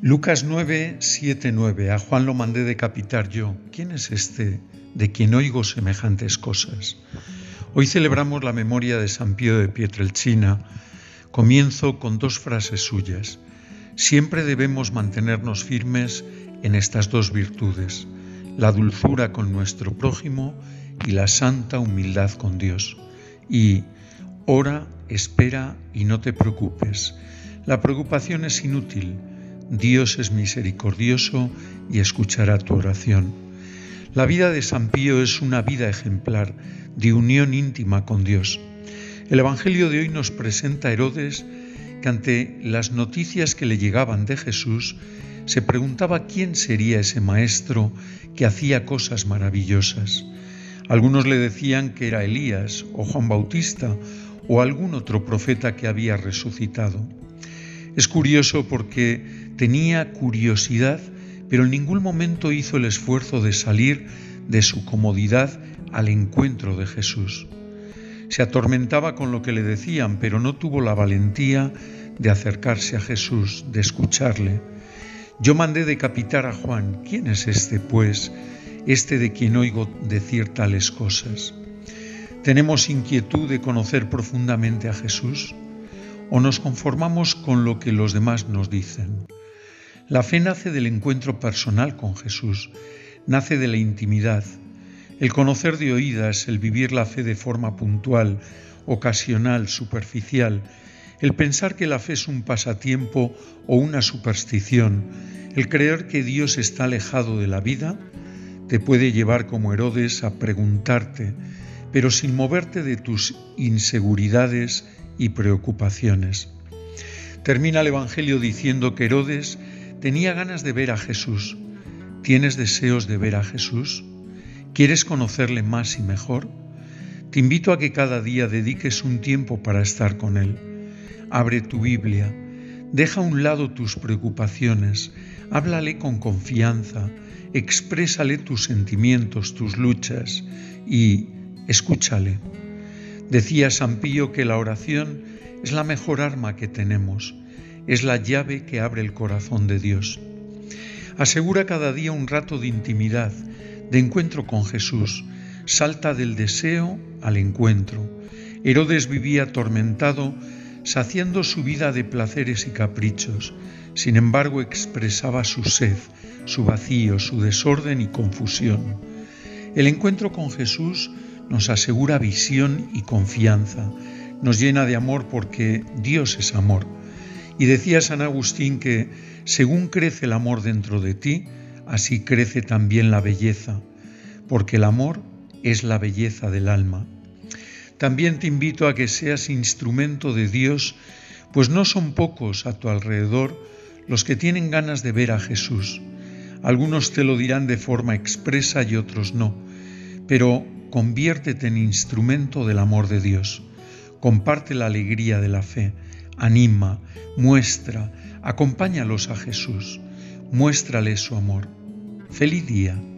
Lucas 9, 7, 9. A Juan lo mandé decapitar yo. ¿Quién es este de quien oigo semejantes cosas? Hoy celebramos la memoria de San Pío de Pietrelcina. Comienzo con dos frases suyas. Siempre debemos mantenernos firmes en estas dos virtudes, la dulzura con nuestro prójimo y la santa humildad con Dios. Y ora, espera y no te preocupes. La preocupación es inútil. Dios es misericordioso y escuchará tu oración. La vida de San Pío es una vida ejemplar de unión íntima con Dios. El Evangelio de hoy nos presenta a Herodes que ante las noticias que le llegaban de Jesús se preguntaba quién sería ese maestro que hacía cosas maravillosas. Algunos le decían que era Elías o Juan Bautista o algún otro profeta que había resucitado. Es curioso porque tenía curiosidad, pero en ningún momento hizo el esfuerzo de salir de su comodidad al encuentro de Jesús. Se atormentaba con lo que le decían, pero no tuvo la valentía de acercarse a Jesús, de escucharle. Yo mandé decapitar a Juan. ¿Quién es este, pues, este de quien oigo decir tales cosas? ¿Tenemos inquietud de conocer profundamente a Jesús? ¿O nos conformamos con lo que los demás nos dicen? La fe nace del encuentro personal con Jesús, nace de la intimidad. El conocer de oídas, el vivir la fe de forma puntual, ocasional, superficial, el pensar que la fe es un pasatiempo o una superstición, el creer que Dios está alejado de la vida, te puede llevar como Herodes a preguntarte, pero sin moverte de tus inseguridades y preocupaciones. Termina el Evangelio diciendo que Herodes tenía ganas de ver a Jesús. ¿Tienes deseos de ver a Jesús? ¿Quieres conocerle más y mejor? Te invito a que cada día dediques un tiempo para estar con Él. Abre tu Biblia, deja a un lado tus preocupaciones, háblale con confianza, exprésale tus sentimientos, tus luchas y escúchale. Decía San Pío que la oración es la mejor arma que tenemos, es la llave que abre el corazón de Dios. Asegura cada día un rato de intimidad, de encuentro con Jesús. Salta del deseo al encuentro. Herodes vivía atormentado, saciando su vida de placeres y caprichos. Sin embargo, expresaba su sed, su vacío, su desorden y confusión. El encuentro con Jesús nos asegura visión y confianza, nos llena de amor porque Dios es amor. Y decía San Agustín que según crece el amor dentro de ti, así crece también la belleza, porque el amor es la belleza del alma. También te invito a que seas instrumento de Dios, pues no son pocos a tu alrededor los que tienen ganas de ver a Jesús. Algunos te lo dirán de forma expresa y otros no, pero conviértete en instrumento del amor de Dios. Comparte la alegría de la fe, anima, muestra, acompáñalos a Jesús, muéstrale su amor. ¡Feliz día!